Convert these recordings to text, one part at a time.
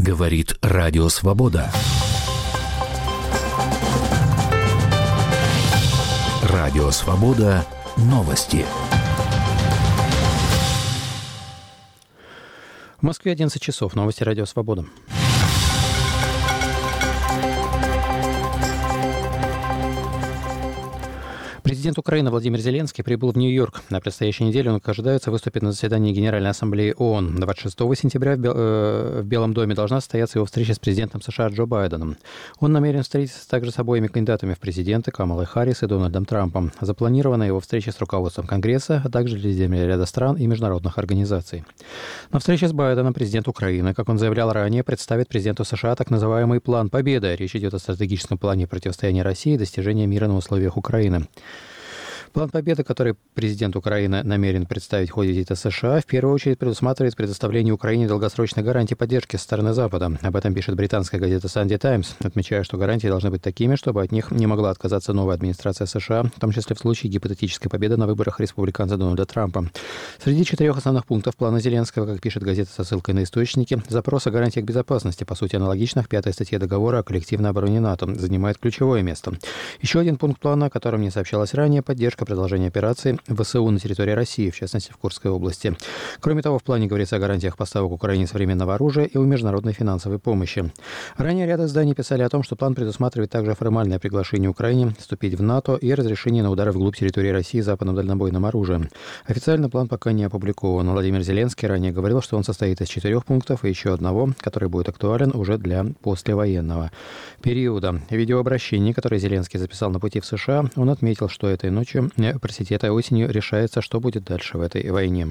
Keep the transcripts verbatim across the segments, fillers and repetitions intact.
Говорит Радио Свобода. Радио Свобода. Новости. В Москве одиннадцать часов. Новости Радио Свобода. Президент Украины Владимир Зеленский прибыл в Нью-Йорк. На предстоящей неделе он, как ожидается, выступит на заседании Генеральной Ассамблеи ООН. двадцать шестого сентября в, Бел... э, в Белом доме должна состояться его встреча с президентом США Джо Байденом. Он намерен встретиться также с обоими кандидатами в президенты Камалой Харрис и Дональдом Трампом. Запланирована его встреча с руководством Конгресса, а также лидерами ряда стран и международных организаций. На встрече с Байденом президент Украины, как он заявлял ранее, представит президенту США так называемый «План Победы». Речь идет о стратегическом плане противостояния России и достижения мира на условиях Украины. План Победы, который президент Украины намерен представить в ходе визита США, в первую очередь предусматривает предоставление Украине долгосрочной гарантии поддержки со стороны Запада. Об этом пишет британская газета Sunday Times, отмечая, что гарантии должны быть такими, чтобы от них не могла отказаться новая администрация США, в том числе в случае гипотетической победы на выборах республиканца Дональда Трампа. Среди четырех основных пунктов плана Зеленского, как пишет газета со ссылкой на источники, запрос о гарантиях безопасности, по сути аналогичных к пятой статье договора о коллективной обороне НАТО, занимает ключевое место. Еще один пункт плана, о котором не сообщалось ранее, поддержка продолжения операции ВСУ на территории России, в частности в Курской области. Кроме того, в плане говорится о гарантиях поставок Украине современного оружия и о международной финансовой помощи. Ранее ряд изданий писали о том, что план предусматривает также формальное приглашение Украине вступить в НАТО и разрешение на удары вглубь территории России западным дальнобойным оружием. Официально план пока не опубликован. Владимир Зеленский ранее говорил, что он состоит из четырех пунктов и еще одного, который будет актуален уже для послевоенного периода. В видеообращении, которое Зеленский записал на пути в США, он отметил, что этой ночью этой осенью решается, что будет дальше в этой войне.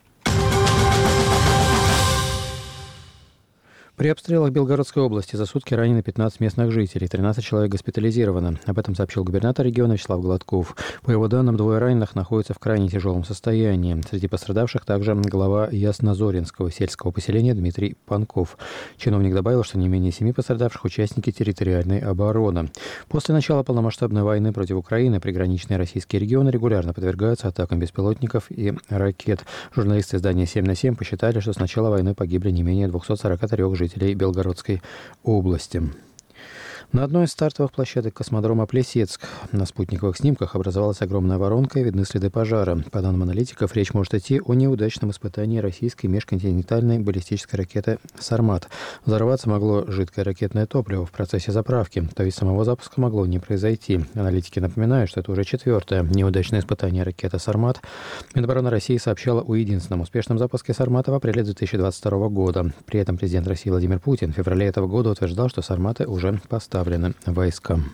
При обстрелах Белгородской области за сутки ранены пятнадцать местных жителей, тринадцать человек госпитализировано. Об этом сообщил губернатор региона Вячеслав Гладков. По его данным, двое раненых находятся в крайне тяжелом состоянии. Среди пострадавших также глава Яснозоринского сельского поселения Дмитрий Панков. Чиновник добавил, что не менее семи пострадавших участники территориальной обороны. После начала полномасштабной войны против Украины приграничные российские регионы регулярно подвергаются атакам беспилотников и ракет. Журналисты издания семь на семь посчитали, что с начала войны погибли не менее двести сорок три жителей Белгородской области. На одной из стартовых площадок космодрома Плесецк на спутниковых снимках образовалась огромная воронка и видны следы пожара. По данным аналитиков, речь может идти о неудачном испытании российской межконтинентальной баллистической ракеты «Сармат». Взорваться могло жидкое ракетное топливо в процессе заправки, то есть самого запуска могло не произойти. Аналитики напоминают, что это уже четвертое неудачное испытание ракеты «Сармат». Минобороны России сообщала о единственном успешном запуске «Сармата» в апреле две тысячи двадцать второго года. При этом президент России Владимир Путин в феврале этого года утверждал, что «Сарматы» уже поставлены войскам.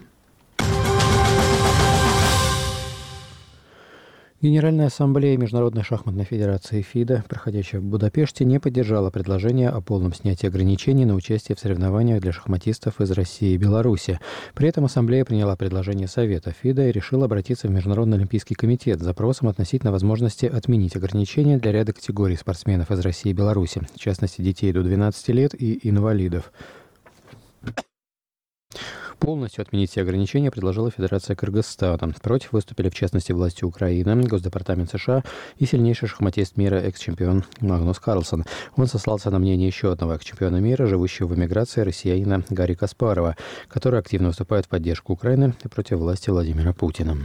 Генеральная ассамблея Международной шахматной федерации ФИДе, проходящая в Будапеште, не поддержала предложение о полном снятии ограничений на участие в соревнованиях для шахматистов из России и Беларуси. При этом ассамблея приняла предложение Совета ФИДе и решила обратиться в Международный олимпийский комитет с запросом относительно возможности отменить ограничения для ряда категорий спортсменов из России и Беларуси, в частности детей до двенадцати лет и инвалидов. Полностью отменить все ограничения предложила Федерация Кыргызстана. Против выступили, в частности, власти Украины, Госдепартамент США и сильнейший шахматист мира, экс-чемпион Магнус Карлсон. Он сослался на мнение еще одного экс-чемпиона мира, живущего в эмиграции, россиянина Гарри Каспарова, который активно выступает в поддержку Украины и против власти Владимира Путина.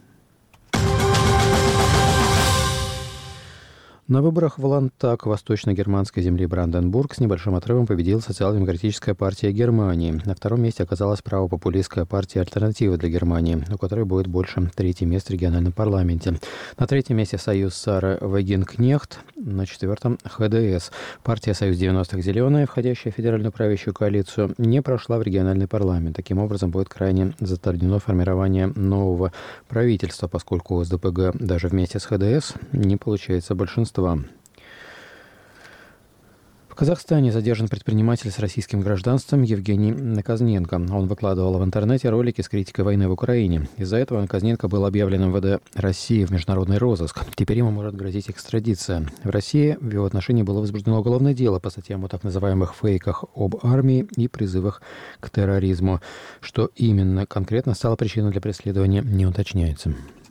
На выборах в Ландтаг восточно-германской земли Бранденбург с небольшим отрывом победила социал-демократическая партия Германии. На втором месте оказалась правопопулистская партия «Альтернатива для Германии», у которой будет больше трети мест в региональном парламенте. На третьем месте союз Сары Вагенкнехт, на четвертом ХДС. Партия «Союз девяностых Зеленые», входящая в федеральную правящую коалицию, не прошла в региональный парламент. Таким образом, будет крайне затруднено формирование нового правительства, поскольку у СДПГ даже вместе с ХДС не получается большинство. В Казахстане задержан предприниматель с российским гражданством Евгений Наказненко. Он выкладывал в интернете ролики с критикой войны в Украине. Из-за этого Наказненко был объявлен эм вэ дэ России в международный розыск. Теперь ему может грозить экстрадиция. В России в его отношении было возбуждено уголовное дело по статьям о так называемых фейках об армии и призывах к терроризму. Что именно конкретно стало причиной для преследования, не уточняется.